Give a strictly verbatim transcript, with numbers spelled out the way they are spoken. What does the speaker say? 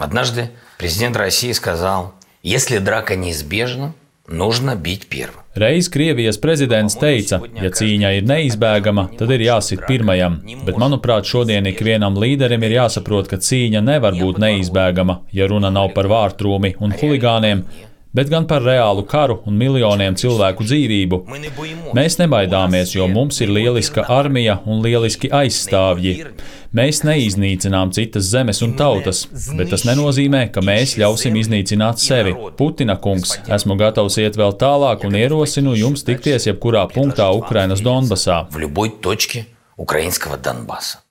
Однажды президент России сказал, если драка неизбежна, нужно бить первым. Reiz Krievijas prezidents teica, ja cīņa ir neizbēgama, tad ir jāsit pirmajam, bet manuprāt šodien ikvienam līderim ir jāsaprot, ka cīņa nevar būt neizbēgama, ja runa nav par vārtrūmi un huligāniem, bet gan par reālu karu un miljoniem cilvēku dzīvību. Mēs nebaidāmies, jo mums ir lieliska armija un lieliski aizstāvji. Mēs neiznīcinām citas zemes un tautas, bet tas nenozīmē, ka mēs ļausim iznīcināt sevi. Putina kungs, esmu gatavs iet vēl tālāk un ierosinu jums tikties jebkurā punktā Ukrainas Donbasā.